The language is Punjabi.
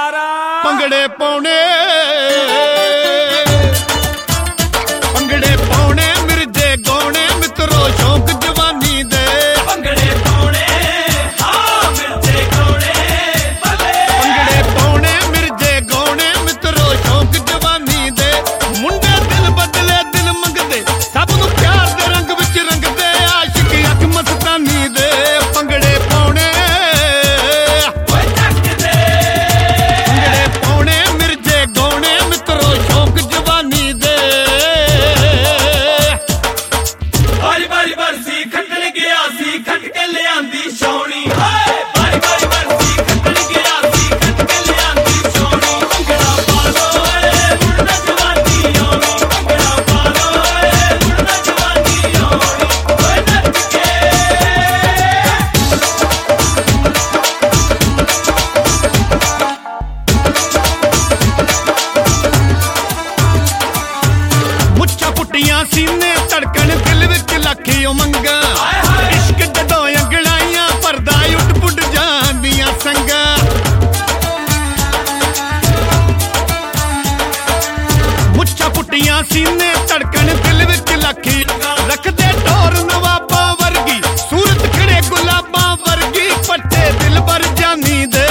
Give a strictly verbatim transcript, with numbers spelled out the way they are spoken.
ਸਾਰਾ ਭੰਗੜੇ ਪਾਉਣੇ ਭੰਗੜੇ ਪਾਉਣੇ ਮਿਰਜੇ ਗਾਉਣੇ ਮਿੱਤਰੋ ਸ਼ੌਂਕ ਜਵਾਨੀ ਦੇ ਭੰਗੜੇ ਪਾਉਣੇ ਹਾਂ ਮਿਰਜੇ ਗਾਉਣੇ ਬੱਲੇ ਭੰਗੜੇ ਪਾਉਣੇ ਮਿਰਜੇ ਗਾਉਣੇ ਮਿੱਤਰੋ ਸ਼ੌਂਕ ਜਵਾਨੀ ਦੇ ਮੁੰਡੇ ਦਿਲ ਬਦਲੇ ਦਿਲ ਮੰਗਦੇ ਸਭ ਨੂੰ ਪਿਆਰ ਦੇ ਰੰਗ ਵਿੱਚ ਰੰਗਦੇ ਆਸ਼ਿਕ ਅੱਖ ਮਸਤਾਨੀ ਦੇ ਭੰਗੜੇ ਪਾਉਣੇ ਓਏ ਚੱਕਦੇ ਭੰਗੜੇ ਪਾਉਣੇ ਮਿਰਜੇ ਗਾਉਣੇ ਮਿੱਤਰੋ ਸ਼ੌਂਕ ਜਵਾਨੀ ਦੇ ਬਾਰੀ ਬਾਰੀ ਬਰਸੀ ਖੱਟਣ ਗਿਆ ਸੀ ਖੱਟ ਕੇ ਲਿਆਂਦੀ ਛਾਉਣੀ ਹਾਏ ਬਾਰੀ ਬਾਰੀ ਬਰਸੀ ਖੱਟਣ ਗਿਆ ਸੀ ਖੱਟ ਕੇ ਲਿਆਂਦੀ ਛਾਉਣੀ ਭੰਗੜਾ ਪਾ ਲੋ ਏ ਮੁੰਡਾ ਜਵਾਨੀ ਆਉਣੀ ਭੰਗੜਾ ਪਾ ਲੋ ਏ ਮੁੰਡਾ ਜਵਾਨੀ ਆਉਣੀ ਓਏ ਨੱਚ ਕੇ ਮੁੱਛਾਂ ਪੁੱਟੀਆਂ ਸੀਨੇ ਧੜਕਣ ਦਿਲ ਵਿੱਚ ਲੱਖੀ ਉਮੰਗਾਂ ਇਸ਼ਕ ਜਦੋਂ ਅੰਗੜਾਈਆਂ ਭਰਦਾ ਉੱਡ ਪੁੱਡ ਜਾਂਦੀਆਂ ਸੰਗਾਂ ਮੁੱਛਾਂ ਪੁੱਟੀਆਂ ਸੀਨੇ ਧੜਕਣ ਦਿਲ ਵਿੱਚ ਲੱਖੀ ਰੱਖਦੇ ਢੋਰ ਨਵਾਬਾਂ ਵਰਗੀ ਸੂਰਤ ਖਿੜੇ ਗੁਲਾਬਾਂ ਵਰਗੀ ਪੱਟੇ ਦਿਲ ਭਰ ਜਾਨੀ ਦੇ